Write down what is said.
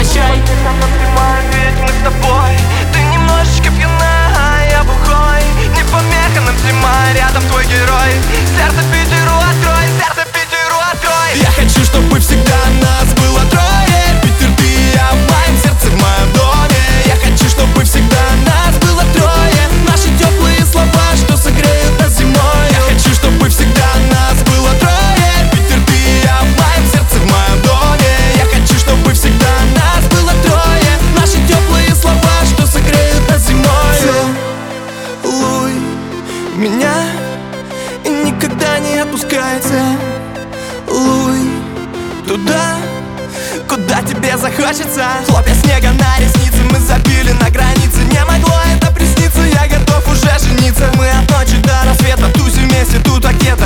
прощай. Ведь мы с тобой. Ты немножечко пьяна, а я бухой. Не помеха нам зима, рядом твой герой. Сердце Питеру открой, сердце Питеру открой. Я хочу, чтобы всегда нас было трое. Питер, ты и я в моем сердце, в моем доме. Я хочу, чтобы всегда нас было трое. Наши теплые слова, что согреют нас зимой. Я хочу, чтобы всегда нас было трое. Питер, ты и я в моем сердце, в моем доме. Я хочу, чтобы всегда нас было трое. Наши теплые слова, что согреют нас зимой. Целуй меня и никогда не отпускайте. Луй туда, куда тебе захочется. Хлопья снега на реснице, мы забили на границе. Не могло это присниться, я готов уже жениться. Мы от ночи до рассвета тусим вместе, тут ракета.